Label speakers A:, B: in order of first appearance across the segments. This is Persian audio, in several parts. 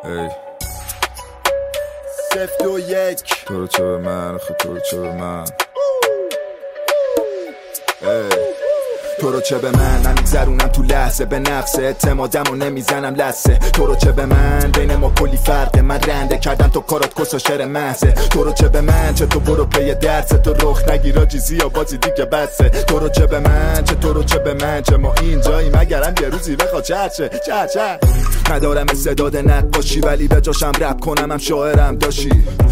A: ای
B: سفت و یک
A: تو رو چه به من خود تو رو چه به من
B: تو رو چه به من میگذرونم تو لحظه به نفس اعتمادم و نمیزنم لسه تو رو چه به من بین ما کلی فرقه من رنده کردم تو کارات کس و شر محضه تو رو چه به من چه تو برو پی درس تو رخ نگیر آجیزی یا بازی دیگه بسه تو رو چه به من چه تو رو چه به من چه ما اینجایی مگرم یه روزی بخواد چه ندارم استعداد نقاشی ولی به جاشم رپ کنم هم شاعرم داشی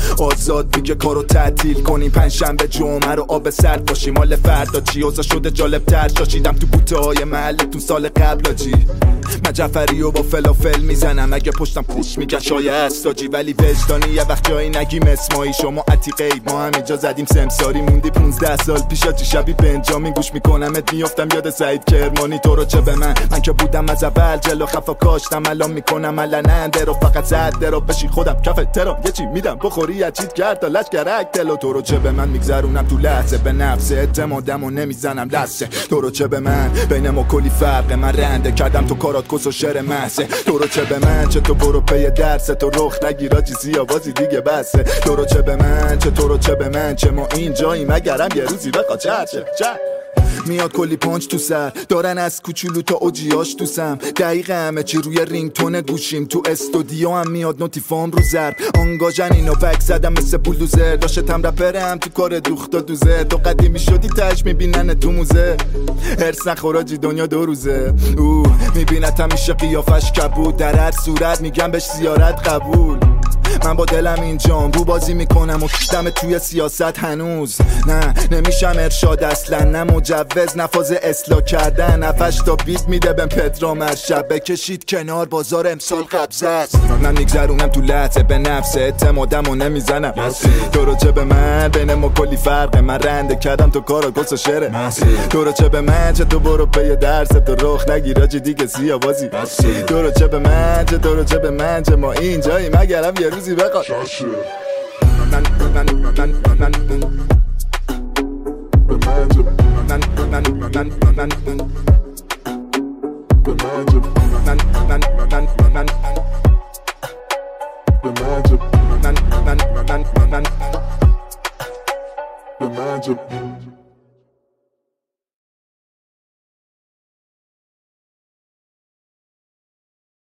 B: آزاد میگه کارو تعطیل کنیم پنجشنبه جمعه رو آب سرد باشیم مال فردا چی اوضاع شده جالب تر شاشیدم تو بوته های محلتون سال قبل آجی من جعفری و با فلافل میزنم اگه پشتم پوش میگن شایه استاجی ولی وجدانی یه وقت جایی نگیم اسمایی شما عتیقه اید ما هم اینجا زدیم سمساری موندی 15 سال پیش آجی شبی بنجامین گوش میکنمت میافتم یاد سعید کرمانی تو رو چه به من که بودم از اول جلو خفا کاشتم الان میکنم علننده رو فقط زد رو بشی خودم کف ترا یه چی میدم بخوری اچید کرد تا لشکرک دلو تو رو چه به من میگذرونم تو لحظه به نفس اعتمادم و نمیزنم دسته تو رو چه به من بین ما کلی فرقه من رنده کردم تو کارات کس و شر محضه تو رو چه به من چه تو برو پی درس تو رخ نگیر آجیزی یا بازی دیگه بسه تو رو چه به من چه تو رو چه به من چه ما اینجایی مگرم یه روزی بخواد چه میاد کلی پانچ تو سر دارن از کوچولو تا اوجیاش تو سم دقیقه همه چی روی رینگتون گوشیم تو استودیو هم میاد نوتیفام رو زرد آنگاژن اینو بک زدم مثل بولدوزر داشتم رپرم تو کار دوخت و دوزه تو قدیمی شدی تش میبینن تو موزه هرس نخوراجی دنیا دو روزه میبینت همیشه قیافش کبود در هر صورت میگم بهش زیارت قبول من با دلم اینجام رو بازی میکنم و کشتم توی سیاست هنوز نه نمیشم ارشاد اصلا نه مجوز نفاذ اصلاح کردن نفش تا بیت میده بهم پدرام مرشب بکشید کنار بازار امسال قبضه است من میگذرونم تو لحظه به نفس اعتمادم و نمیزنم تو رو چه به من بین ما کلی فرقه من رنده کردم تو کارا گس و شره تو رو چه به من چه تو برو پی درس تو رخ نگیر آجی دیگه سیا بازی تو رو چه به من چه تو رو چه به من چه ما اینجایی مگرم یه روزی بخواد
C: The magic.